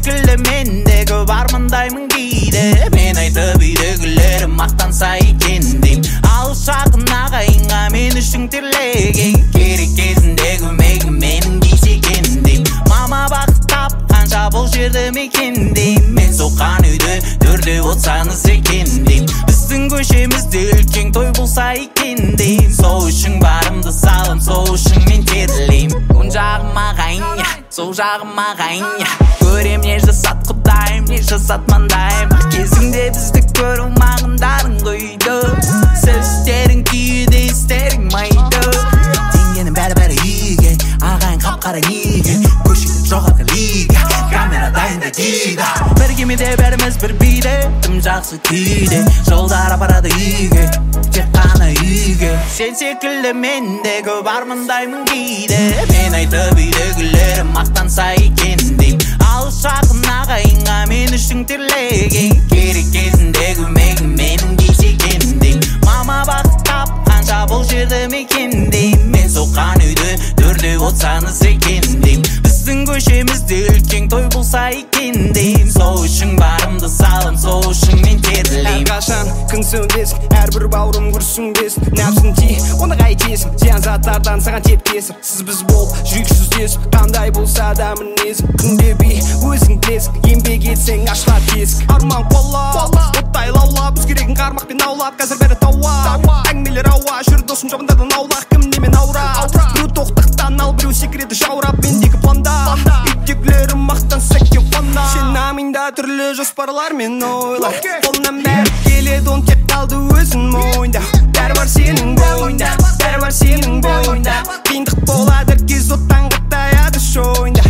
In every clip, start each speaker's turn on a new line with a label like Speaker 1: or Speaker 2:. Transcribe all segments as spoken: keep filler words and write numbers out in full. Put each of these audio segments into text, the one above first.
Speaker 1: секілді менде көп армандаймын кейде. Мен айтып үйдегілерім мақтанса екен дейм. Алыс жақын ағайынға мен үшін терлеген, керек кезінде көмегім менің кейсе екен дейм. Мама бақыт тапқанша бұл жерді мекендейм. Мен соққан үйді төрде отсаңыз екен дейм. Біздің көшемізде үлкен той болса екен дейм. Сол үшін барымды салым, сол үшін мен терлейм. Оң жағым ағайын, сол жағым ағайын, көрем не жасат құдайым, не жасат маңдайым. Кезіңде бізді көру мағындарың қойды, сөздерің күйді істерің майды. Теңгенің бәрі-бәрі үйге, ағайын қап-қара неге, көшеде жоғарғы лига, камера дайында дейді. Бір кемеде бәріміз бір биде, тым жақсы күйде, жолдар апарады үйге, тек қана үйге. Сен секілді менде көп армандаймын кейде. Мен айтып үйдегілерім мақтанса екен дейм. Алыс жақын ағайынға мен үшін терлеген, керек кезінде көмегім менің кейсе екен дейм. Мама бақыт тапқанша бұл жерді мекендейм. Мен соққан үйді төрде отсаңыз екен дейм. Біздің көшемізде үлкен той болса екен дейм. Сол үшін барымды салым, сол үшін мен терлейм.
Speaker 2: Әрқашан күн сөнбесін, әрбір бауырым күрсінбесін. Нәпсін ти, оны қайтесің, зиян заттардан саған тепкесін. Сіз біз бол, жүрексіз десіп, қандай болса да мінезің. Күнде би, өзің білесің, еңбек етсең ашылар тесік. Арман қола, оттай лаулап, өзгерегін қармақпен аулап, қазір бәрі тауа. Әңгімелер ауа, жүр досым жабындардан аулақ, кім немен аура. Біреу тоқтықтан ал, біреу секреті жаурап, мендегі планда. Үйттегілерім мақтанса кеп қонда. Сен аминда түрлі жоспарлар мен ойлар. Қолынан бәрі келеді, он тек қалды өзін мойында. Бәрі бар сенің бойында, бәрі бар сенің бойында. Қиындық болады, кез оттан қаттаяды шойында.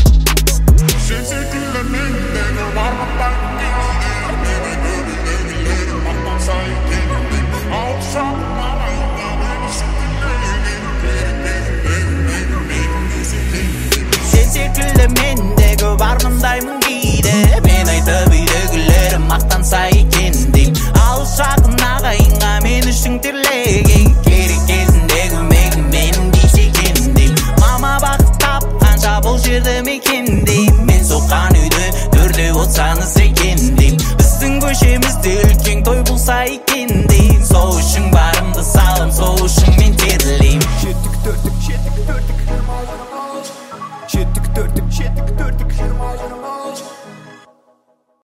Speaker 3: Сен секілді менде көп армандаймын кейде. Мақтанса екен дейм. Алыс жақын ағайынға мен үшін терлеген.
Speaker 1: Сен секілді менде көп армандаймын кейде. Мен айтып үйдегілерім мақтанса екен дейм. Алыс жақын ағайынға мен үшін терлеген, керек кезінде көмегім менің кейсе екен дейм. Мама бақыт тапқанша бұл жерді мекендейм. Мен соққан үйді төрде отсаңыз екен дейм. Біздің көшемізде үлкен той болса екен дейм.